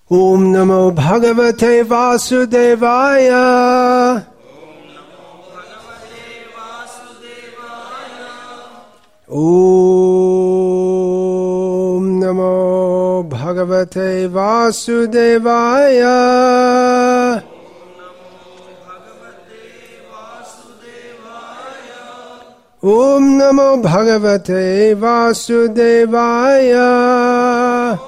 Om Namo Bhagavate Vasudevaya. Om Namo Bhagavate Vasudevaya. Om Namo Bhagavate Vasudevaya.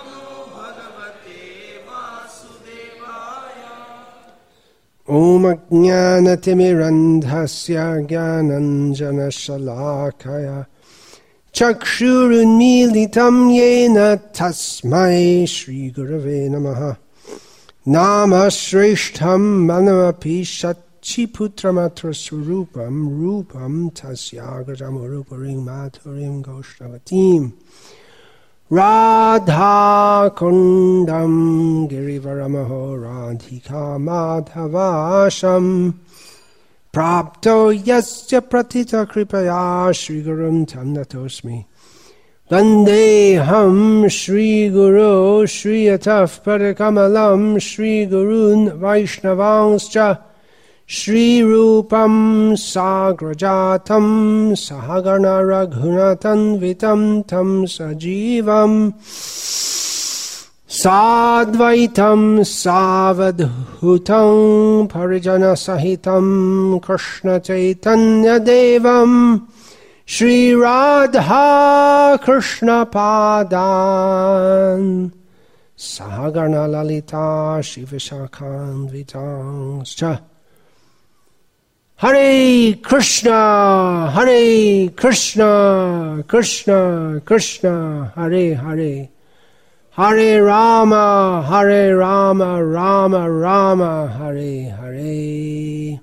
Om Ajnanatimirandhasya Jnananjana Shalakaya Chakshurunmilitam Yena Tasmai Shri Gurave Namaha. Nama Shreshtham Manavapi Shachiputramatra Surupam Rupam Tasyagatam Uruparim Maturim Goshtavatim Radha Kundam Girivaramaho Radhika Madhavasham Prapto Yasya Pratita Kripaya Shri Gurum Tam Natosmi Vandeham Shri Guru Shri Ataf Padakamalam Shri Gurun Vaishnavanscha Shri Rupam Sagrajatam Sahagarna Raghunatan Vitam Tam Sajivam Sadvaitam Savadhutam Parijana Sahitam Krishna Chaitanya Devam Shri Radha Krishna Padan Sahagarna Lalita Shivashakhan Vitangscha Hare Krishna, Krishna Krishna, Hare Hare, Hare Rama, Rama Rama, Hare Hare.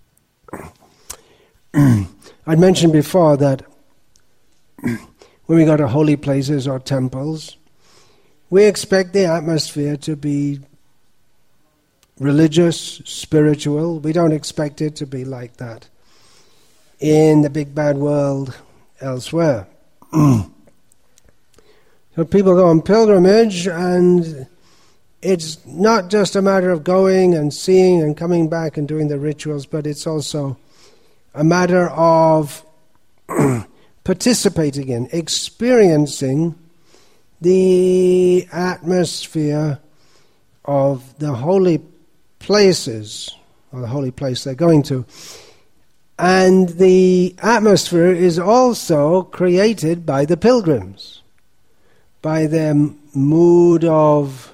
I'd mentioned before that when we go to holy places or temples, we expect the atmosphere to be religious, spiritual. We don't expect it to be like that in the big bad world elsewhere. So people go on pilgrimage, and it's not just a matter of going and seeing and coming back and doing the rituals, but it's also a matter of participating in, experiencing the atmosphere of the holy places, or the holy place they're going to. And the atmosphere is also created by the pilgrims, by their mood of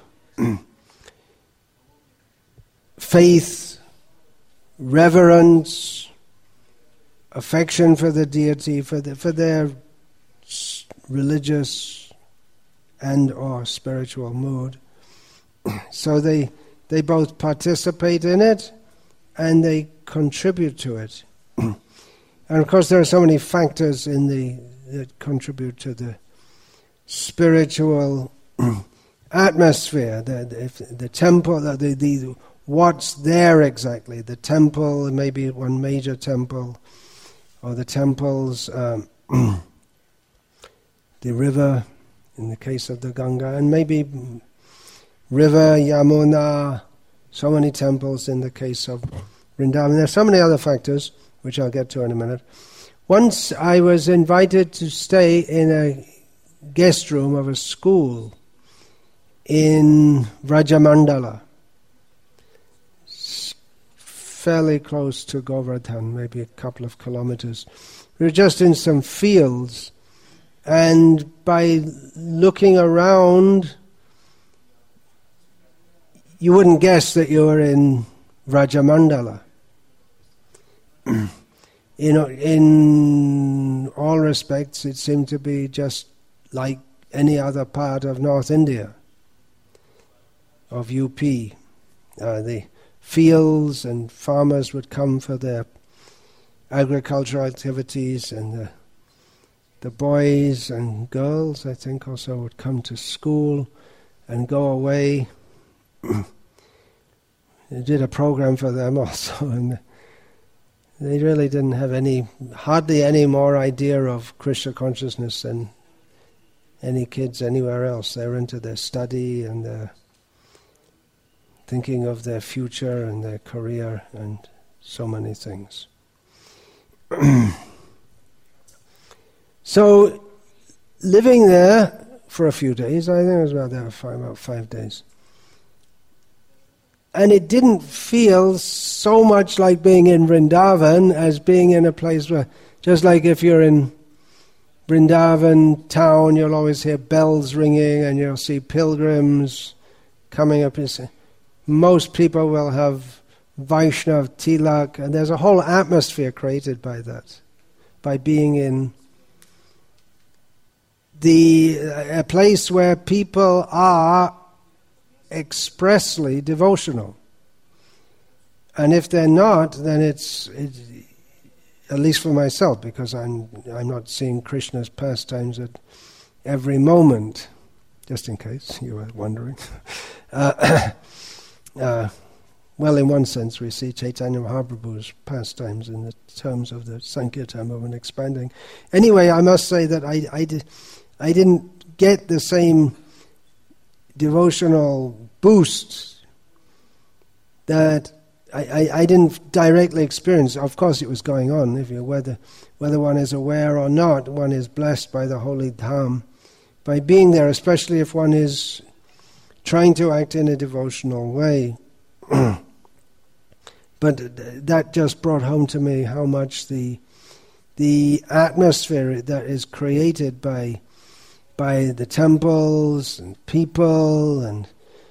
faith, reverence, affection for the deity, for their religious and or spiritual mood. So they both participate in it and they contribute to it. And of course there are so many factors that contribute to the spiritual atmosphere. The temple, the what's there exactly. The temple, maybe one major temple, or the temples, the river, in the case of the Ganga, and maybe river, Yamuna, so many temples in the case of Vrindavan. There are so many other factors, which I'll get to in a minute. Once I was invited to stay in a guest room of a school in Vrajamandala, fairly close to Govardhan, maybe a couple of kilometers. We were just in some fields, and by looking around, you wouldn't guess that you were in Vrajamandala. In all respects, it seemed to be just like any other part of North India, of UP. The fields and farmers would come for their agricultural activities, and the boys and girls, I think, also would come to school and go away. They did a program for them also, and they really didn't have hardly any more idea of Krishna consciousness than any kids anywhere else. They were into their study and their thinking of their future and their career and so many things. So, living there for a few days, I think I was about 5 days, and it didn't feel so much like being in Vrindavan as being in a place where, just like if you're in Vrindavan town, you'll always hear bells ringing and you'll see pilgrims coming up. Most people will have Vaishnav tilak, and there's a whole atmosphere created by that, by being in a place where people are expressly devotional. And if they're not, then it's at least for myself, because I'm not seeing Krishna's pastimes at every moment, just in case you were wondering. Well, in one sense, we see Chaitanya Mahaprabhu's pastimes in the terms of the Sankirtan movement expanding. Anyway, I must say that I didn't get the same devotional boost that I didn't directly experience. Of course, it was going on. Whether one is aware or not, one is blessed by the holy dham by being there, especially if one is trying to act in a devotional way. But that just brought home to me how much the atmosphere that is created by the temples and people and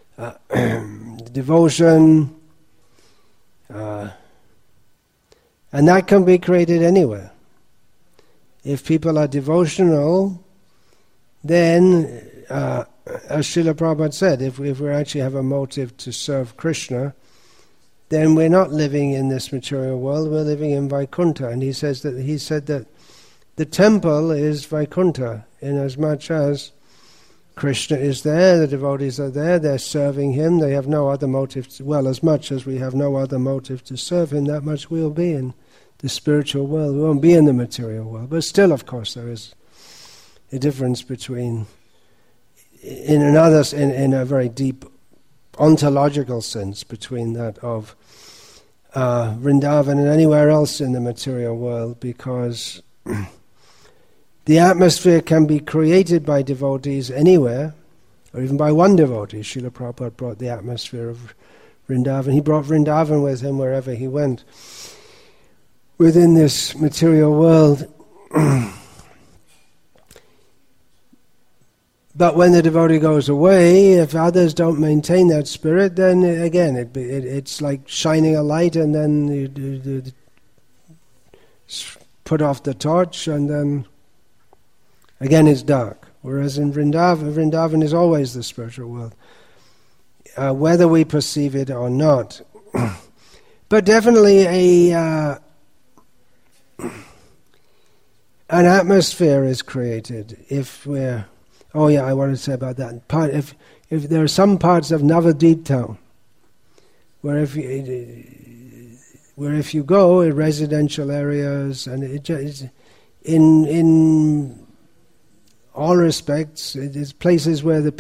devotion, and that can be created anywhere. If people are devotional, then, as Srila Prabhupada said, if we actually have a motive to serve Krishna, then we're not living in this material world, we're living in Vaikuntha. And he said that the temple is Vaikuntha, in as much as Krishna is there, the devotees are there, they're serving him, they have no other motive. Well, as much as we have no other motive to serve him, that much we'll be in the spiritual world. We won't be in the material world. But still, of course, there is a difference between, in a very deep ontological sense, between that of Vrindavan and anywhere else in the material world, because the atmosphere can be created by devotees anywhere, or even by one devotee. Srila Prabhupada brought the atmosphere of Vrindavan. He brought Vrindavan with him wherever he went within this material world. But when the devotee goes away, if others don't maintain that spirit, then again it's like shining a light, and then you put off the torch, and then again it's dark. Whereas in Vrindavan is always the spiritual world, whether we perceive it or not. But definitely an atmosphere is created if we're... Oh yeah, I want to say about that. If there are some parts of Navadvip town where if you go in residential areas, and it just, in all respects, it is places where the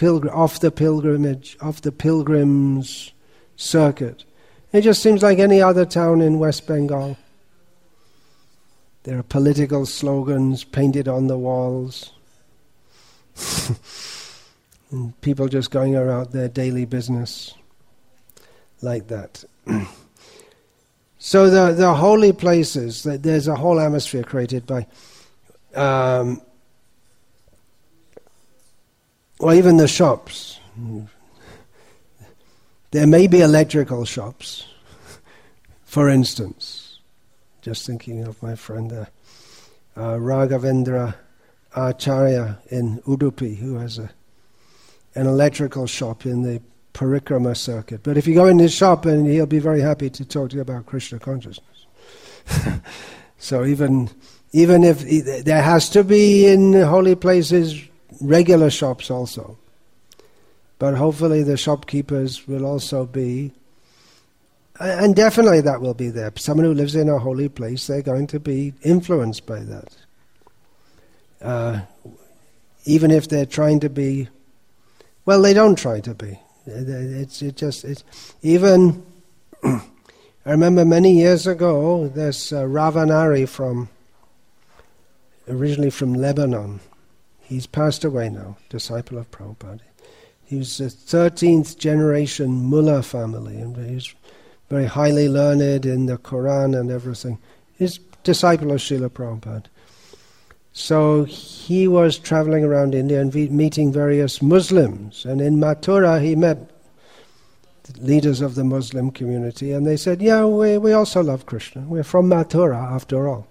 pilgrims circuit. It just seems like any other town in West Bengal. There are political slogans painted on the walls. And people just going around their daily business like that. So the holy places, there's a whole atmosphere created by, well, even the shops. There may be electrical shops, for instance. Just thinking of my friend Raghavendra Acharya in Udupi, who has an electrical shop in the Parikrama circuit. But if you go in his shop, and he'll be very happy to talk to you about Krishna consciousness. So even if there has to be in holy places regular shops also, but hopefully the shopkeepers will also be, and definitely that will be there. Someone who lives in a holy place, they're going to be influenced by that. Even if they're trying to be, well, they don't try to be. It's even. I remember many years ago, there's Ravanari originally from Lebanon. He's passed away now, disciple of Prabhupada. He was a 13th generation Mullah family, and he's very highly learned in the Quran and everything. He's disciple of Srila Prabhupada. So he was traveling around India and meeting various Muslims. And in Mathura he met the leaders of the Muslim community, and they said, yeah, we also love Krishna. We're from Mathura after all.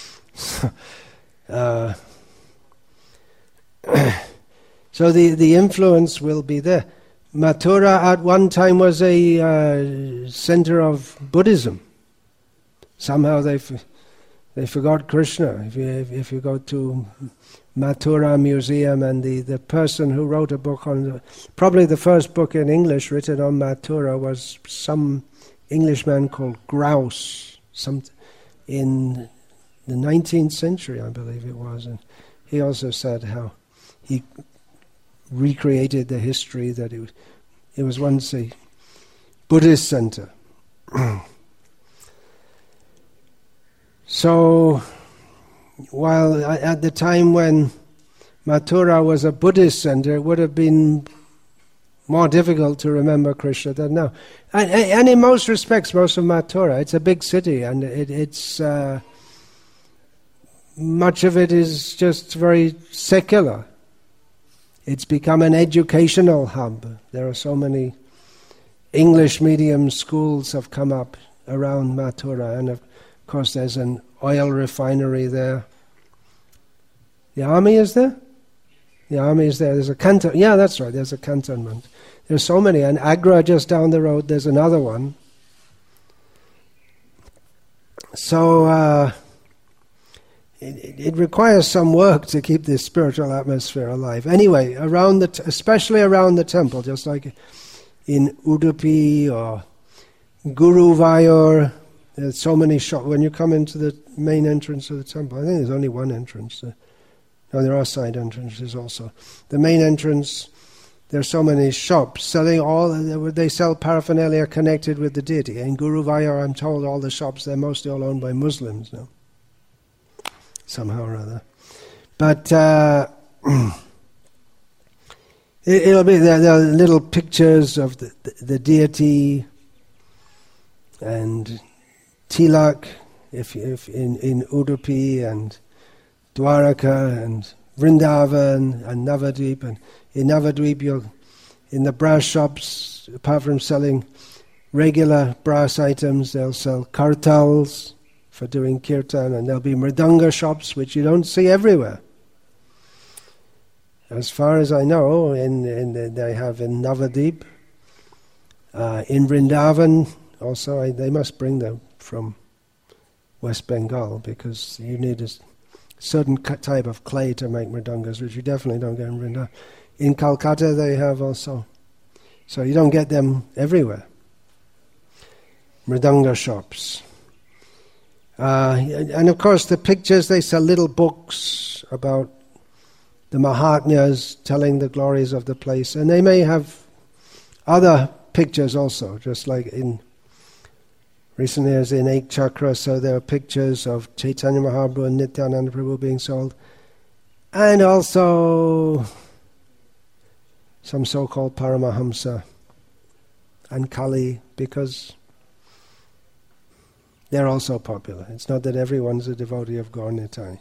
So the influence will be there. Mathura at one time was a center of Buddhism. Somehow they forgot Krishna. If you go to Mathura Museum, and the person who wrote a book on probably the first book in English written on Mathura was some Englishman called Grouse, in the 19th century, I believe it was, and he also said how he recreated the history that it was once a Buddhist center. So, while at the time when Mathura was a Buddhist center, it would have been more difficult to remember Krishna than now. And in most respects, most of Mathura, it's a big city, and it's much of it is just very secular. It's become an educational hub. There are so many English medium schools have come up around Mathura, and of course there's an oil refinery there. The army is there? The army is there. There's a canton. Yeah, that's right, there's a cantonment. There's so many. And Agra, just down the road, there's another one. So it requires some work to keep this spiritual atmosphere alive. Anyway, especially around the temple, just like in Udupi or Guruvayur, there's so many shops. When you come into the main entrance of the temple, I think there's only one entrance. No, there are side entrances also. The main entrance, there are so many shops selling they sell paraphernalia connected with the deity. In Guruvayur, I'm told all the shops, they're mostly all owned by Muslims now, somehow or other. But it'll be there are little pictures of the deity and Tilak, if in Udupi and Dwaraka and Vrindavan and Navadvip, and in Navadvip in the brass shops, apart from selling regular brass items, they'll sell kartals for doing kirtan, and there'll be mridanga shops which you don't see everywhere. As far as I know, they have in Navadvip, in Vrindavan also. They must bring them from West Bengal, because you need a certain type of clay to make mridangas, which you definitely don't get in Vrindavan. In Calcutta they have also. So you don't get them everywhere. Mridanga shops. And of course the pictures, they sell little books about the Mahatmyas telling the glories of the place. And they may have other pictures also, just like in recent years in Ek Chakra, so there are pictures of Chaitanya Mahaprabhu and Nityananda Prabhu being sold. And also some so-called Paramahamsa and Kali, because they're also popular. It's not that everyone's a devotee of Gaur Nitai.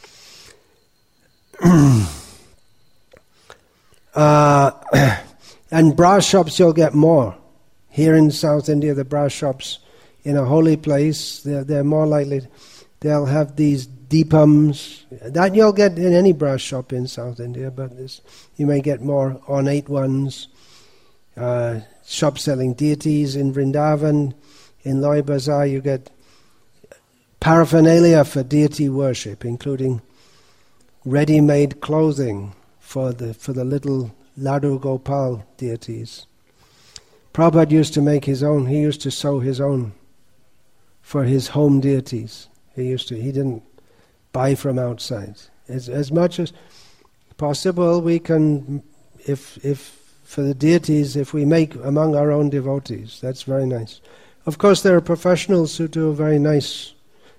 And brass shops you'll get more. Here in South India, the brass shops in a holy place, they're more likely, they'll have these deepams. That you'll get in any brass shop in South India, but you may get more ornate ones. Shops selling deities in Vrindavan. In Loy Bazaar you get paraphernalia for deity worship, including ready-made clothing for the little Ladu Gopal deities. Prabhupada used to make his own. He used to sew his own for his home deities. He didn't buy from outside. As much as possible, we can, if for the deities if we make among our own devotees. That's very nice. Of course, there are professionals who do very nice,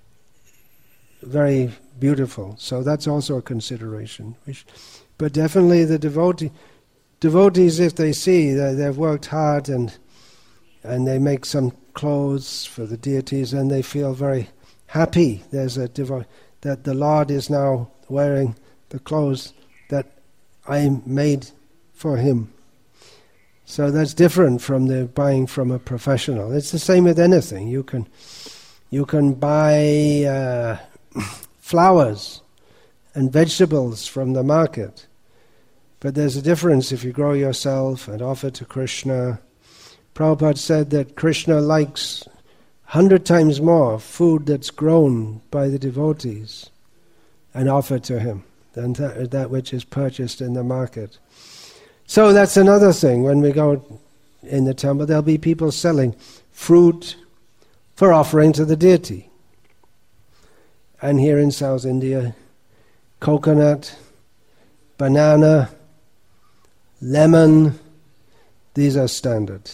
very beautiful. So that's also a consideration. But definitely the devotees, if they see that they've worked hard and they make some clothes for the deities, and they feel very happy. There's that the Lord is now wearing the clothes that I made for him. So that's different from the buying from a professional. It's the same with anything. You can buy flowers and vegetables from the market, but there's a difference if you grow yourself and offer to Krishna. Prabhupada said that Krishna likes 100 times more food that's grown by the devotees and offered to him than that which is purchased in the market. So that's another thing. When we go in the temple, there'll be people selling fruit for offering to the deity. And here in South India, coconut, banana, lemon, these are standard.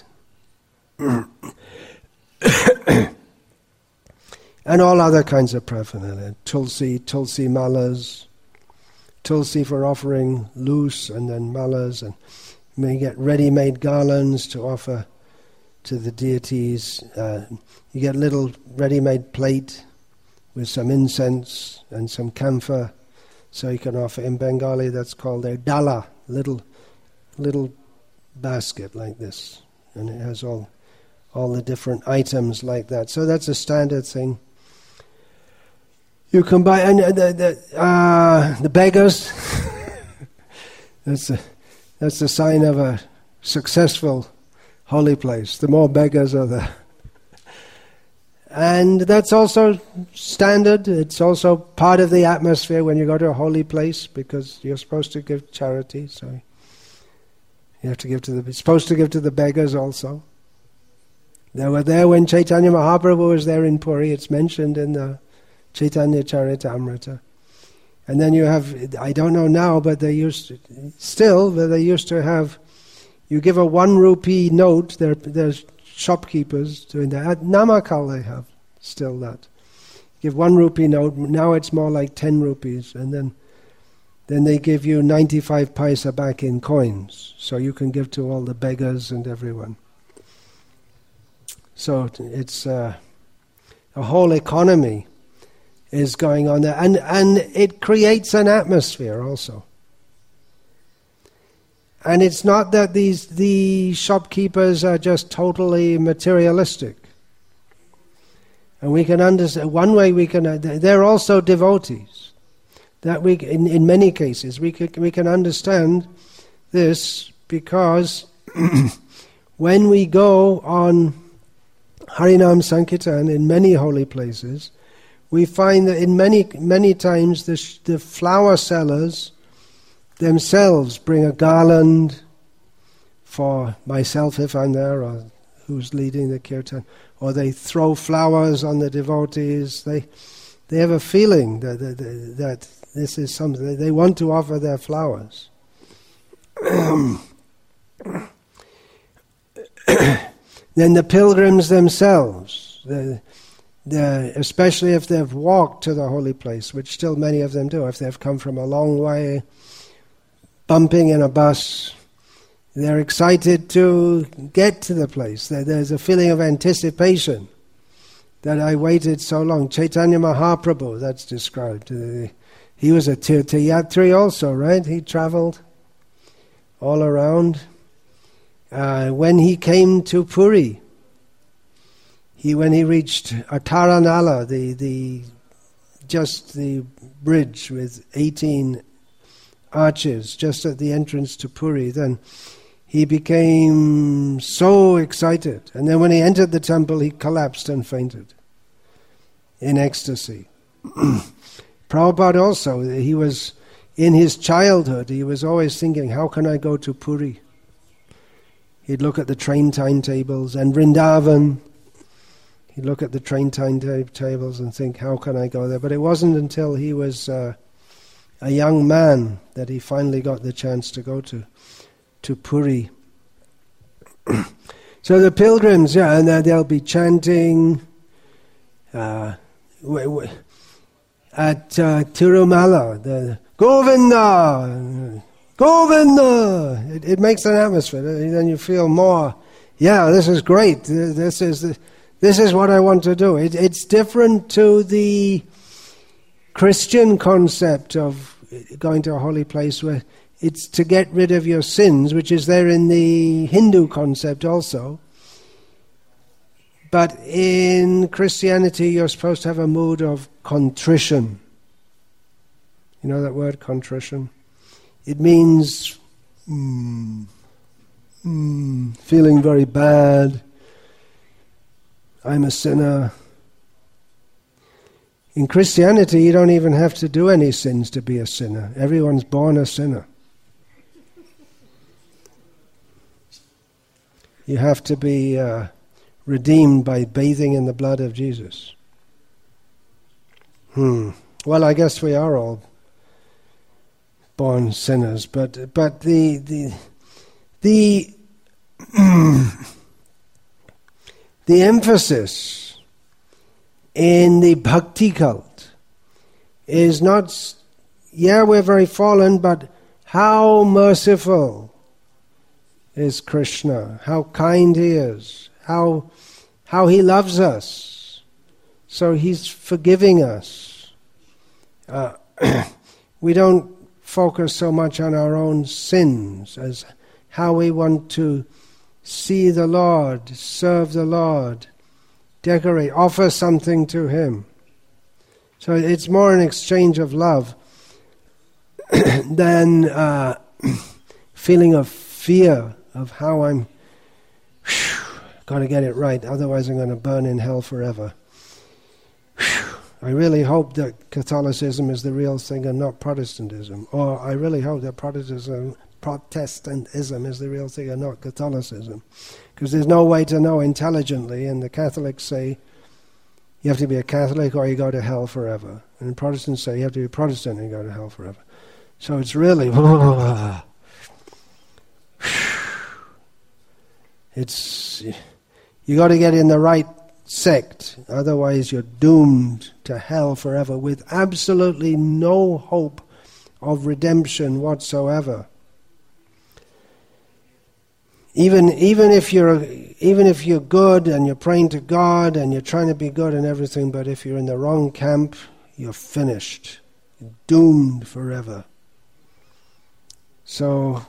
And all other kinds of paraphernalia, tulsi malas, tulsi for offering loose, and then malas, and you may get ready-made garlands to offer to the deities. You get a little ready-made plate with some incense and some camphor, so you can offer. In Bengali, that's called a dala, little basket like this, and it has all the different items like that. So that's a standard thing. You can buy, and the beggars. That's the sign of a successful holy place. The more beggars are there. And that's also standard. It's also part of the atmosphere when you go to a holy place, because you're supposed to give charity. So you have to give supposed to give to the beggars also. They were there when Chaitanya Mahaprabhu was there in Puri. It's mentioned in the Chaitanya Charitamrita. And then you have, I don't know now, but they used to have, you give a 1 rupee note, there's shopkeepers doing that. At Namakal they have still that. Give 1 rupee note, now it's more like 10 rupees, and then they give you 95 paisa back in coins, so you can give to all the beggars and everyone. So it's a whole economy is going on there, and it creates an atmosphere also. And it's not that the shopkeepers are just totally materialistic. And we can understand, one way we can, they're also devotees. That we, in many cases, we can understand this because when we go on Harinam Sankirtan in many holy places, we find that in many times the flower sellers themselves bring a garland for myself if I'm there, or who's leading the kirtan, or they throw flowers on the devotees. They have a feeling that this is something they want to offer their flowers. Then the pilgrims themselves, especially if they've walked to the holy place, which still many of them do, if they've come from a long way, bumping in a bus, they're excited to get to the place. There's a feeling of anticipation that I waited so long. Chaitanya Mahaprabhu, that's described. He was a Tirthayatri also, right? He traveled all around. When he came to Puri, when he reached Ataranala, the bridge with 18 arches just at the entrance to Puri, then he became so excited. And then when he entered the temple, he collapsed and fainted in ecstasy. Prabhupada also, he was in his childhood, he was always thinking, how can I go to Puri? He'd look at the train timetables, and Vrindavan. He'd look at the train timetables and think, how can I go there? But it wasn't until he was a young man that he finally got the chance to go to Puri. So the pilgrims, and they'll be chanting at Tirumala, the Govinda, Govinda. It makes an atmosphere. Then you feel more. Yeah, this is great. This is what I want to do. It's different to the Christian concept of going to a holy place, where it's to get rid of your sins, which is there in the Hindu concept also. But in Christianity, you're supposed to have a mood of contrition. You know that word, contrition? It means feeling very bad. I'm a sinner. In Christianity, you don't even have to do any sins to be a sinner. Everyone's born a sinner. You have to be redeemed by bathing in the blood of Jesus. Well, I guess we are all born sinners, but the emphasis in the bhakti cult is not, we're very fallen, but how merciful is Krishna, how kind he is, how he loves us, so he's forgiving us. We don't focus so much on our own sins as how we want to see the Lord, serve the Lord, decorate, offer something to him. So it's more an exchange of love than feeling of fear of how I'm got to get it right, otherwise I'm going to burn in hell forever. I really hope that Catholicism is the real thing and not Protestantism. Or I really hope that Protestantism is the real thing and not Catholicism. Because there's no way to know intelligently, and the Catholics say you have to be a Catholic or you go to hell forever. And the Protestants say you have to be a Protestant and you go to hell forever. So it's really... you got to get in the right sect, otherwise you're doomed to hell forever with absolutely no hope of redemption whatsoever. Even if you're good and you're praying to God and you're trying to be good and everything, but if you're in the wrong camp, you're finished, you're doomed forever. So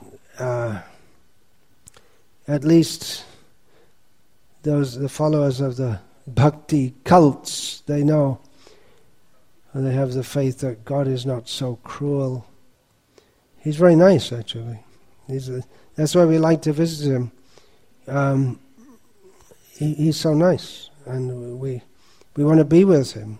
at least the followers of the bhakti cults, they know, and they have the faith that God is not so cruel. He's very nice, actually. That's why we like to visit him. He's so nice, and we want to be with him.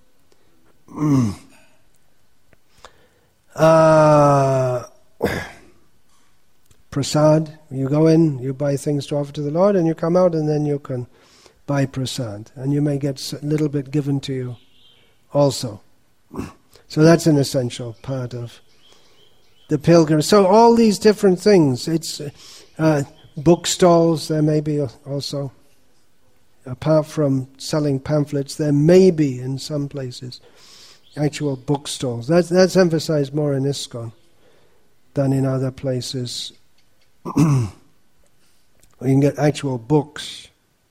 Prasad, you go in, you buy things to offer to the Lord, and you come out, and then you can buy prasad, and you may get a little bit given to you also. So that's an essential part of the pilgrim. So all these different things, it's bookstalls, there may be also, apart from selling pamphlets, there may be in some places actual bookstalls. That's emphasized more in ISKCON than in other places. You can get actual books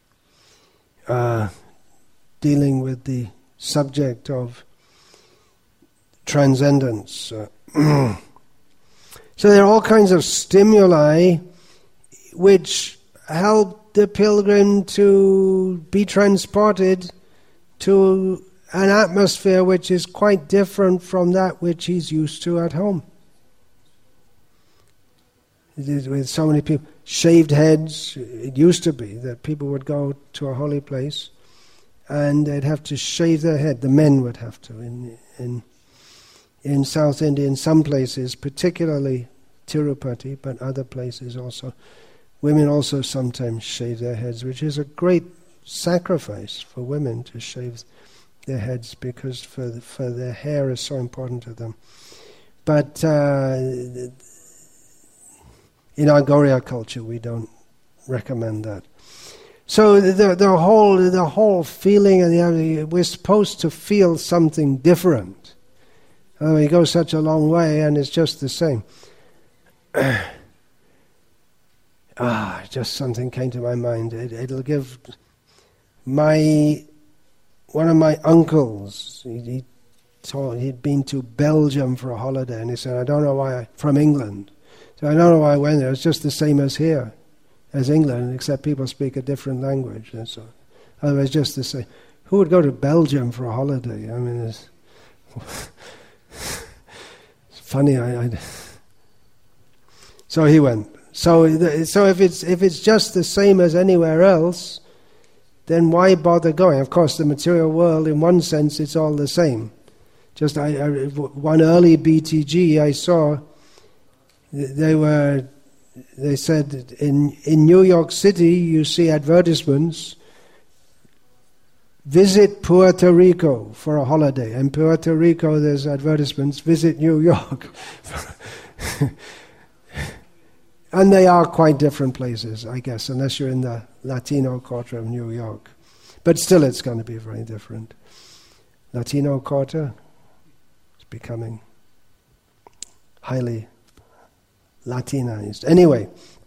dealing with the subject of transcendence. So there are all kinds of stimuli which help the pilgrim to be transported to an atmosphere which is quite different from that which he's used to at home. With so many people, shaved heads, it used to be that people would go to a holy place and they'd have to shave their head. The men would have to. In South India, in some places, particularly Tirupati, but other places also, women also sometimes shave their heads, which is a great sacrifice for women to shave their heads, because for their hair is so important to them. But in our Gauriya culture, we don't recommend that. So the whole feeling, and we're supposed to feel something different. We go such a long way, and it's just the same. Just something came to my mind. It'll give one of my uncles. He'd been to Belgium for a holiday, and he said, "I don't know why." From England, so I don't know why I went there. It's just the same as here. As England, except people speak a different language. And so, otherwise, just the same. Who would go to Belgium for a holiday? I mean, it's funny. So he went. So if it's just the same as anywhere else, then why bother going? Of course, the material world, in one sense, it's all the same. Just one early BTG I saw, They said in New York City you see advertisements, visit Puerto Rico for a holiday. In Puerto Rico there's advertisements, visit New York. And they are quite different places, I guess, unless you're in the Latino quarter of New York. But still it's going to be very different. Latino quarter is becoming highly Latinized. Anyway,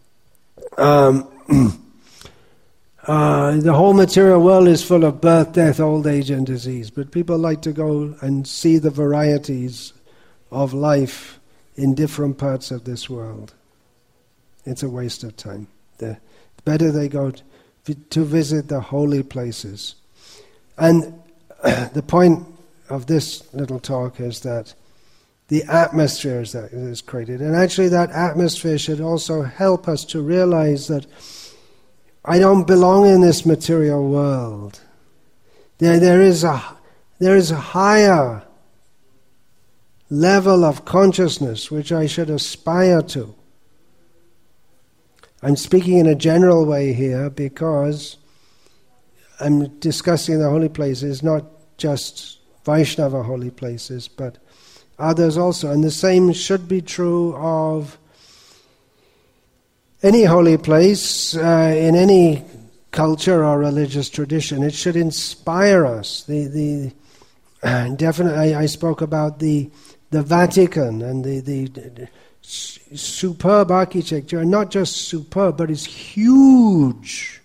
the whole material world is full of birth, death, old age, and disease. But people like to go and see the varieties of life in different parts of this world. It's a waste of time. The better they go to visit the holy places. And the point of this little talk is that the atmosphere that is created. And actually that atmosphere should also help us to realize that I don't belong in this material world. There is a higher level of consciousness which I should aspire to. I'm speaking in a general way here because I'm discussing the holy places, not just Vaishnava holy places, but others also. And the same should be true of any holy place in any culture or religious tradition. It should inspire us. Definitely, I spoke about the Vatican and the superb architecture, and not just superb, but it's huge.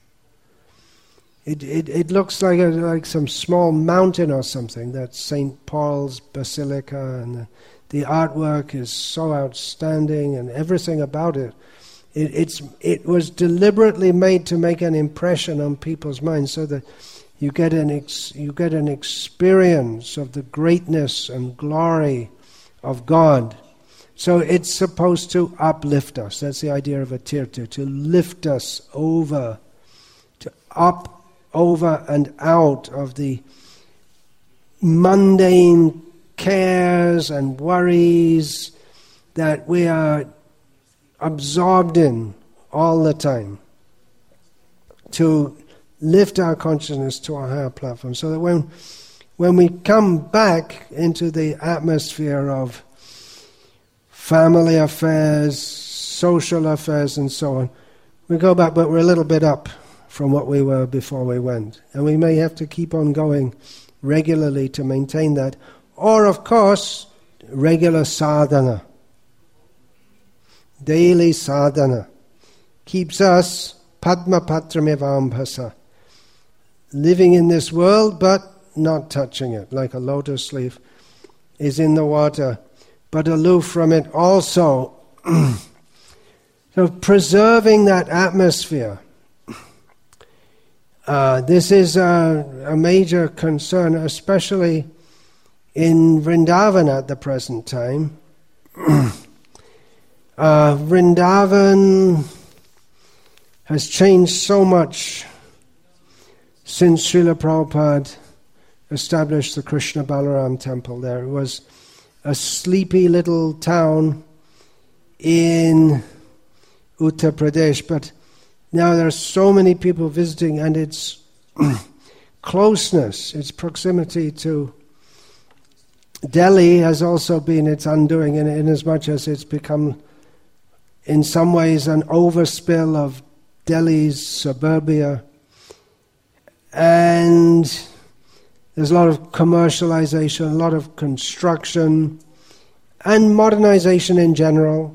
It looks like some small mountain or something. That's St. Paul's Basilica, and the artwork is so outstanding, and everything about it. It was deliberately made to make an impression on people's minds, so that you get an experience of the greatness and glory of God. So it's supposed to uplift us. That's the idea of a tirtha, to lift us over, to up, over and out of the mundane cares and worries that we are absorbed in all the time, to lift our consciousness to a higher platform, so that when we come back into the atmosphere of family affairs, social affairs, and so on, we go back, but we're a little bit up from what we were before we went. And we may have to keep on going regularly to maintain that. Or, of course, regular sadhana. Daily sadhana keeps us padma patramevambhasa, living in this world but not touching it, like a lotus leaf is in the water, but aloof from it also. So preserving that atmosphere, this is a major concern, especially in Vrindavan at the present time. Vrindavan has changed so much since Srila Prabhupada established the Krishna Balaram temple there. It was a sleepy little town in Uttar Pradesh, but now there are so many people visiting, and its closeness, its proximity to Delhi has also been its undoing, in as much as it's become in some ways an overspill of Delhi's suburbia, and there's a lot of commercialization, a lot of construction, and modernization in general,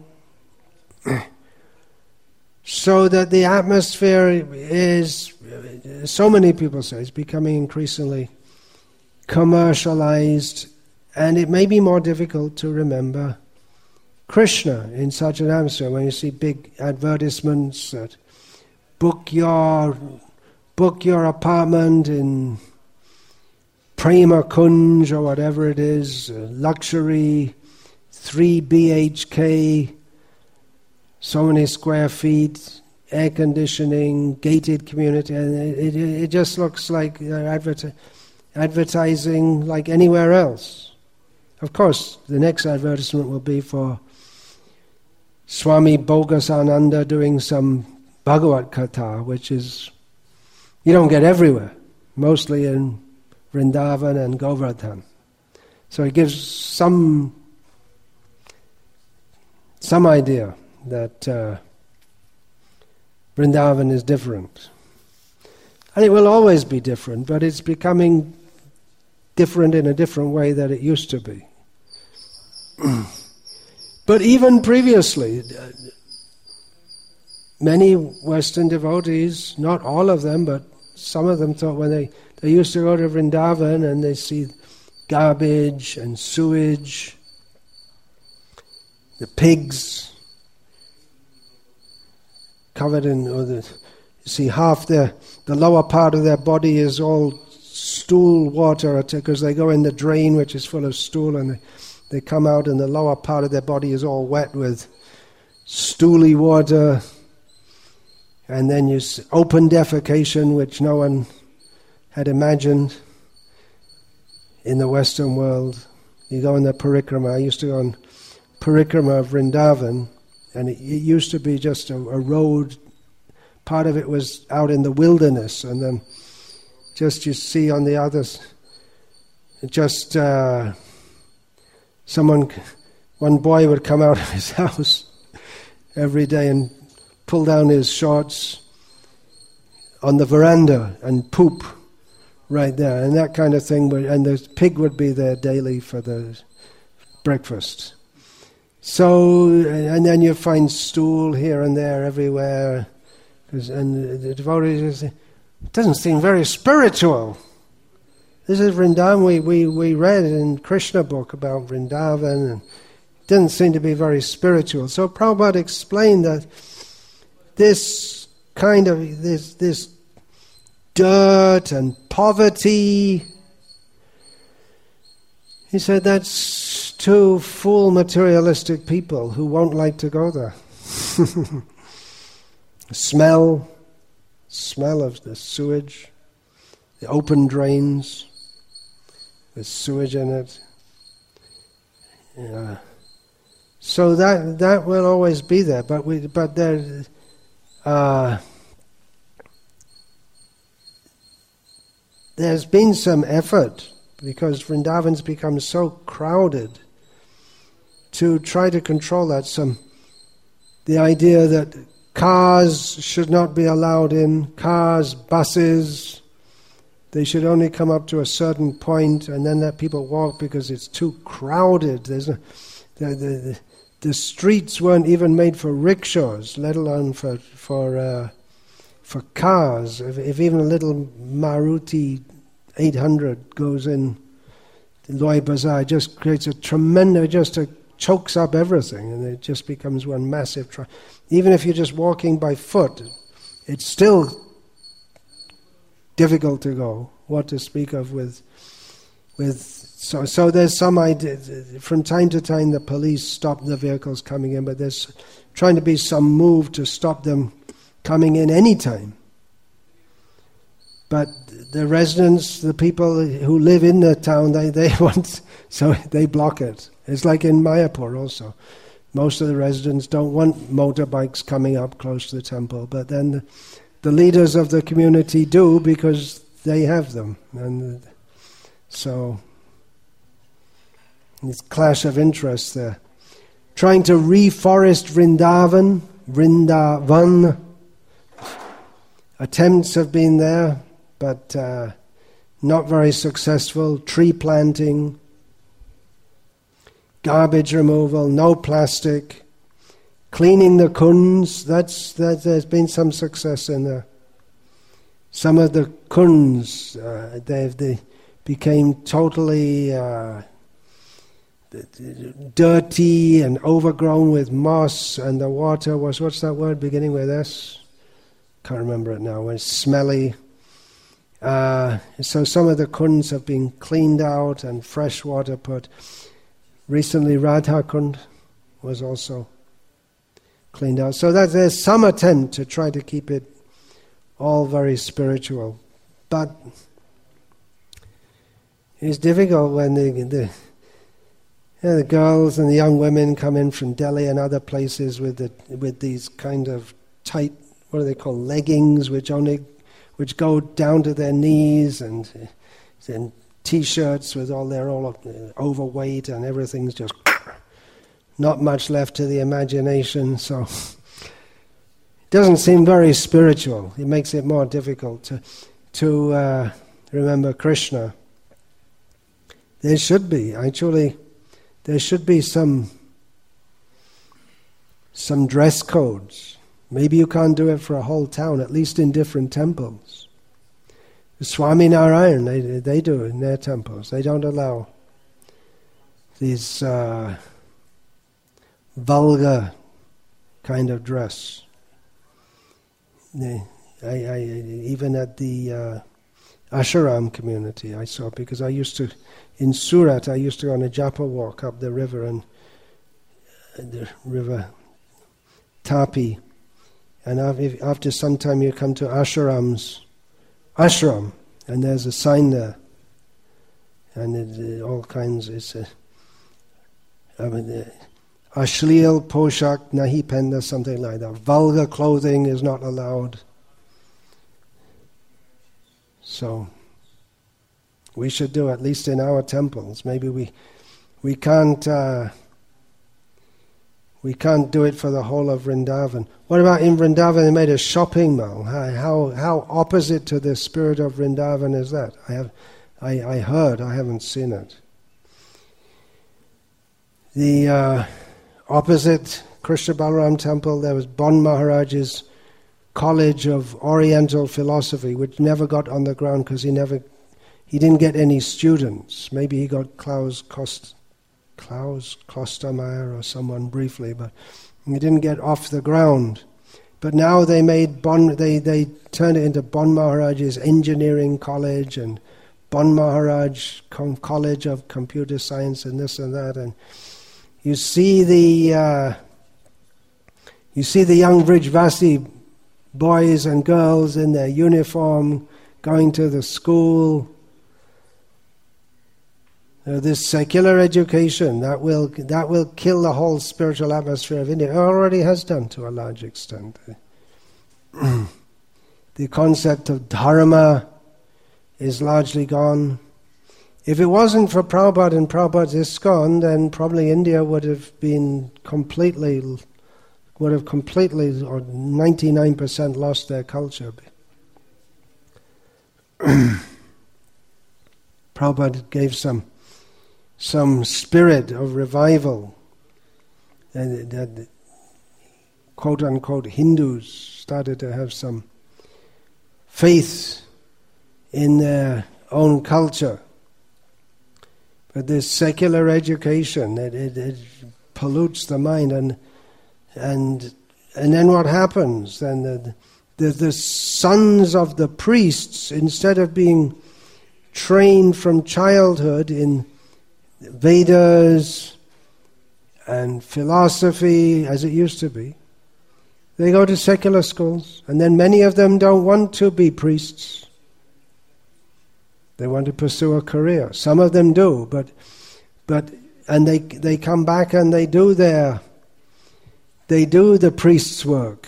so that the atmosphere is, so many people say, is becoming increasingly commercialized, and it may be more difficult to remember Krishna in such an atmosphere. When you see big advertisements that book your apartment in Prema Kunj or whatever it is, luxury, 3 BHK, so many square feet, air conditioning, gated community, and it just looks like advertising like anywhere else. Of course, the next advertisement will be for Swami Bhogasananda doing some Bhagavad Katha, which is, you don't get everywhere, mostly in Vrindavan and Govardhan. So it gives some idea that Vrindavan is different. And it will always be different, but it's becoming different in a different way than it used to be. But even previously, many Western devotees, not all of them, but some of them thought when they used to go to Vrindavan and they see garbage and sewage, the pigs covered in, you see half the lower part of their body is all stool water, because they go in the drain which is full of stool, and they come out and the lower part of their body is all wet with stooly water. And then you see open defecation, which no one had imagined in the Western world. You go on the parikrama. I used to go on parikrama of Vrindavan, and it used to be just a road. Part of it was out in the wilderness, and then just you see on the others, just one boy would come out of his house every day and pull down his shorts on the veranda and poop right there, and that kind of thing. And the pig would be there daily for the breakfast. So, and then you find stool here and there everywhere, and the devotees say, it doesn't seem very spiritual. This is Vrindavan. We read in Krishna book about Vrindavan, and it doesn't seem to be very spiritual. So Prabhupada explained that this kind of this dirt and poverty, he said, that's to fool materialistic people who won't like to go there. Smell of the sewage, the open drains with sewage in it. Yeah. So that will always be there, but there's been some effort, because Vrindavan's become so crowded, to try to control that. The idea that cars should not be allowed in, cars, buses, they should only come up to a certain point and then let people walk because it's too crowded. The streets weren't even made for rickshaws, let alone for cars. If even a little Maruti 800 goes in Loi Bazaar, it just creates a tremendous, chokes up everything, and it just becomes one massive even if you're just walking by foot, it's still difficult to go. What to speak of with so there's some idea. From time to time the police stop the vehicles coming in, but there's trying to be some move to stop them coming in any time. But the residents, the people who live in the town, they want, so they block it. It's like in Mayapur also. Most of the residents don't want motorbikes coming up close to the temple, but then the leaders of the community do, because they have them. And so it's clash of interests there. Trying to reforest Vrindavan, Attempts have been there, but not very successful. Tree planting, garbage removal, no plastic, cleaning the kunds. There's been some success in there. Some of the kunds, they became totally dirty and overgrown with moss, and the water was, what's that word beginning with S? Can't remember it now. It's smelly. So some of the kunds have been cleaned out and fresh water put. Recently Radha Kund was also cleaned out. So that there's some attempt to try to keep it all very spiritual. But it's difficult when the girls and the young women come in from Delhi and other places with these kind of tight, what do they call, leggings, which go down to their knees, and T-shirts with they're all overweight, and everything's just not much left to the imagination. So it doesn't seem very spiritual. It makes it more difficult to remember Krishna. There should be some dress codes. Maybe you can't do it for a whole town, at least in different temples. Swami Narayan, they do it in their temples. They don't allow these vulgar kind of dress. Even at the Asharam community I saw, because in Surat I used to go on a japa walk up the river, and the river Tapi, and after some time you come to ashram, and there's a sign there, and all kinds. It's Ashleel Poshak Nahi Penda, something like that. Vulgar clothing is not allowed. So we should do, at least in our temples. Maybe we can't do it for the whole of Vrindavan. What about in Vrindavan? They made a shopping mall. How opposite to the spirit of Vrindavan is that? I heard. I haven't seen it. The opposite Krishna Balaram temple, there was Bon Maharaj's College of Oriental Philosophy, which never got on the ground because he didn't get any students. Maybe he got Klaus Klostermeier or someone briefly, but he didn't get off the ground. But now they turned it into Bon Maharaj's Engineering College and Bon Maharaj College of Computer Science and this and that, and you see the young Vrijvasi boys and girls in their uniform going to the school. This secular education that will kill the whole spiritual atmosphere of India. It already has done to a large extent. The concept of dharma is largely gone. If it wasn't for Prabhupada and Prabhupada's ISKCON, then probably India would have completely or 99% lost their culture. Prabhupada gave some spirit of revival, and that quote-unquote Hindus started to have some faith in their own culture. But this secular education, it pollutes the mind, and then what happens? Then the sons of the priests, instead of being trained from childhood in Vedas and philosophy as it used to be, they go to secular schools, and then many of them don't want to be priests. They want to pursue a career. Some of them do, but they come back and they do the priest's work.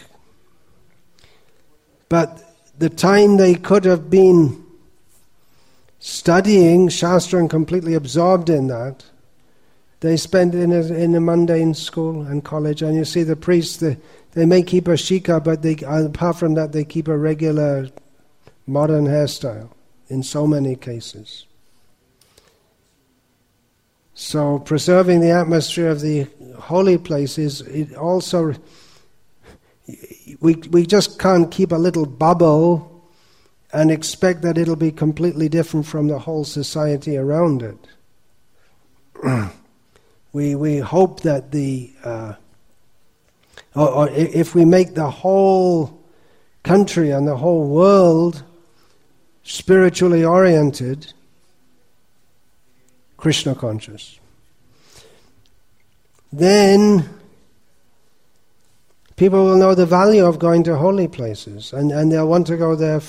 But the time they could have been studying Shastra and completely absorbed in that, they spend in a mundane school and college, and you see the priests, they may keep a shika, but apart from that they keep a regular modern hairstyle in so many cases. So preserving the atmosphere of the holy places, it also, we just can't keep a little bubble and expect that it'll be completely different from the whole society around it. We hope that or if we make the whole country and the whole world spiritually oriented, Krishna conscious, then people will know the value of going to holy places, and they'll want to go there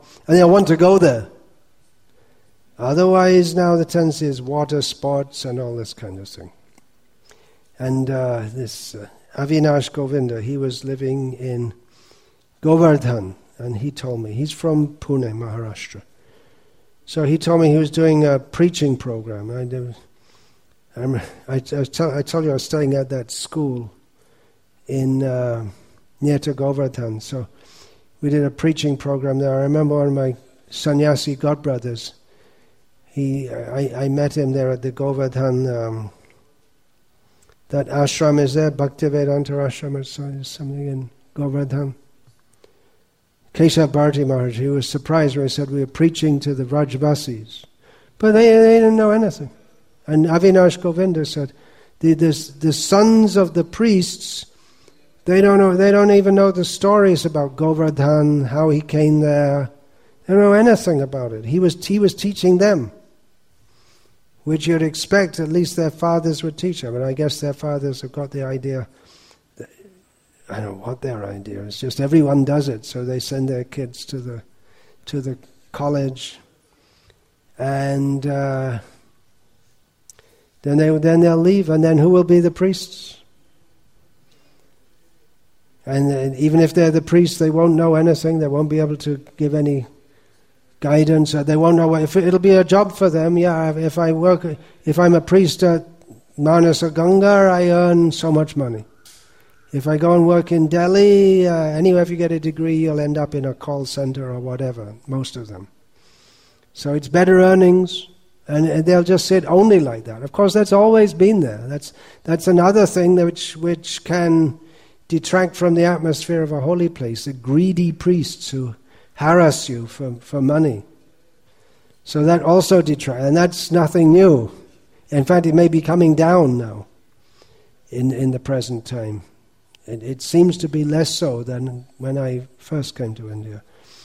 Otherwise, now the tendency is water sports and all this kind of thing. And this Avinash Govinda, he was living in Govardhan, and he told me, he's from Pune, Maharashtra. So he told me he was doing a preaching program. I told you I was studying at that school in near to Govardhan. So we did a preaching program there. I remember one of my sannyasi godbrothers. I met him there at the Govardhan. That ashram is there, Bhaktivedanta ashram or something in Govardhan. Keshav Bharati Maharaj, he was surprised when I said we were preaching to the Vrajvasis. But they didn't know anything. And Avinash Govinda said, the sons of the priests, they don't even know the stories about Govardhan, how he came there. They don't know anything about it. He was teaching them, which you'd expect at least their fathers would teach them. And I guess their fathers have got the idea. I don't know what their idea is. Just everyone does it, so they send their kids to the college, and then they'll leave. And then who will be the priests? And even if they're the priests, they won't know anything. They won't be able to give any guidance. They won't know if it'll be a job for them. Yeah, if I'm a priest at Manasa Ganga, I earn so much money. If I go and work in Delhi, anywhere if you get a degree, you'll end up in a call center or whatever, most of them. So it's better earnings, and they'll just sit only like that. Of course, that's always been there. That's another thing which can detract from the atmosphere of a holy place, the greedy priests who harass you for money. So that also detracts, and that's nothing new. In fact, it may be coming down now in the present time. It seems to be less so than when I first came to India.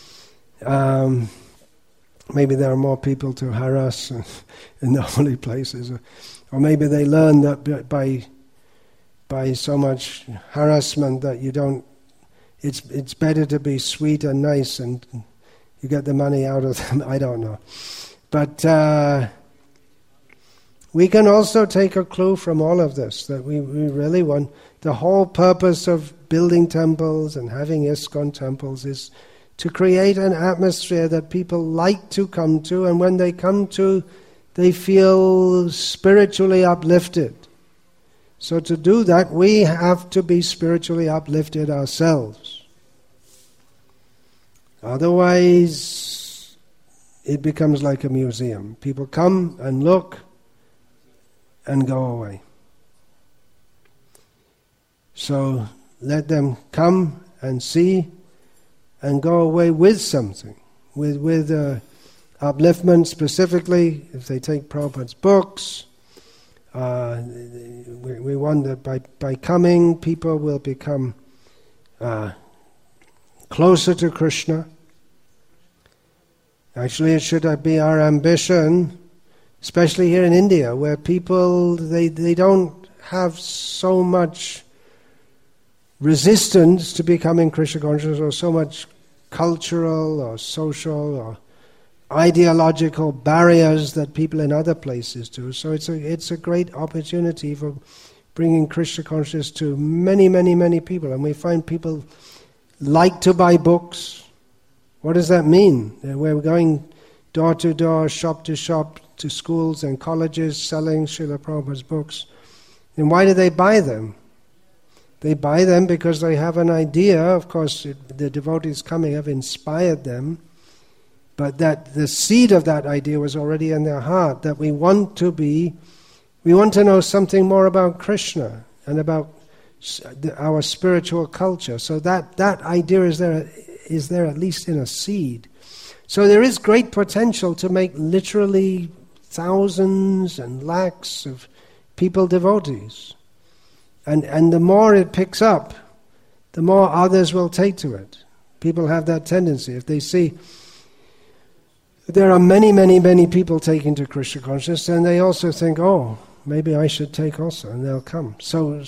Maybe there are more people to harass in the holy places, or maybe they learn that by so much harassment that you don't. It's better to be sweet and nice, and you get the money out of them. I don't know, but we can also take a clue from all of this that we really want. The whole purpose of building temples and having ISKCON temples is to create an atmosphere that people like to come to, and when they come to, they feel spiritually uplifted. So to do that, we have to be spiritually uplifted ourselves. Otherwise, it becomes like a museum. People come and look and go away. So let them come and see and go away with something, with upliftment. Specifically, if they take Prabhupada's books, we want that by coming, people will become closer to Krishna. Actually, it should be our ambition, especially here in India, where people, they don't have so much resistance to becoming Krishna conscious, or so much cultural or social or ideological barriers that people in other places do. So it's a great opportunity for bringing Krishna consciousness to many, many, many people. And we find people like to buy books. What does that mean? We're going door to door, shop to shop, to schools and colleges selling Srila Prabhupada's books. And why do they buy them? They buy them because they have an idea. Of course, the devotees coming have inspired them, but that the seed of that idea was already in their heart, that we want to know something more about Krishna and about our spiritual culture. So that idea is there at least in a seed. So there is great potential to make literally thousands and lakhs of people devotees. And the more it picks up, the more others will take to it. People have that tendency. If they see there are many, many, many people taking to Krishna consciousness, then they also think, oh, maybe I should take also, and they'll come. So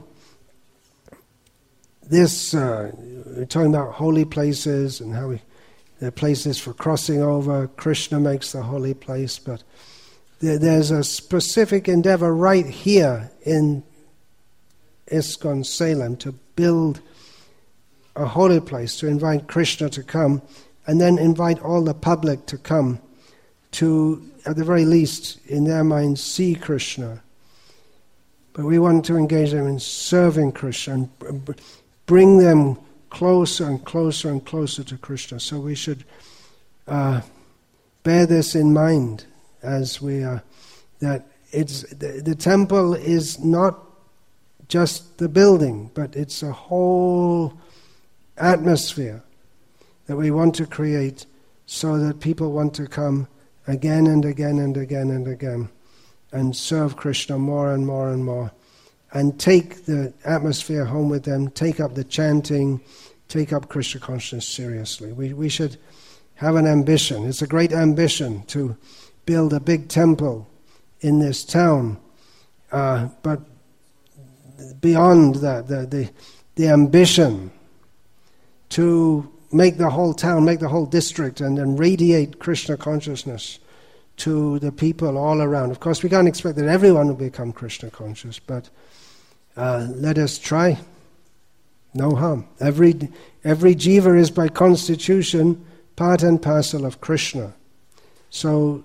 this, we're talking about holy places and how there are places for crossing over. Krishna makes the holy place, but there's a specific endeavor right here in ISKCON Salem to build a holy place, to invite Krishna to come, and then invite all the public to come to, at the very least, in their minds, see Krishna. But we want to engage them in serving Krishna and bring them closer and closer and closer to Krishna. So we should bear this in mind as we are, that the temple is not just the building, but it's a whole atmosphere that we want to create so that people want to come again and again and again and again and serve Krishna more and more and more, and take the atmosphere home with them, take up the chanting, take up Krishna consciousness seriously. We should have an ambition. It's a great ambition to build a big temple in this town, but beyond that, the ambition to make the whole town, make the whole district, and then radiate Krishna consciousness to the people all around. Of course, we can't expect that everyone will become Krishna conscious, but let us try. No harm. Every jiva is by constitution part and parcel of Krishna. So,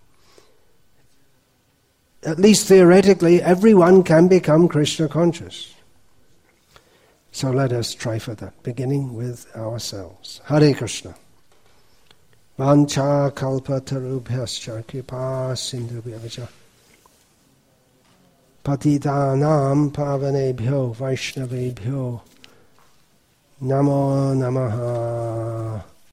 at least theoretically, everyone can become Krishna conscious. So let us try for that, beginning with ourselves. Hare Krishna. Vancha kalpatarubhyascha kripa sindhubhyascha patitanam pavanebhyo vaishnavebhyo namo namaha.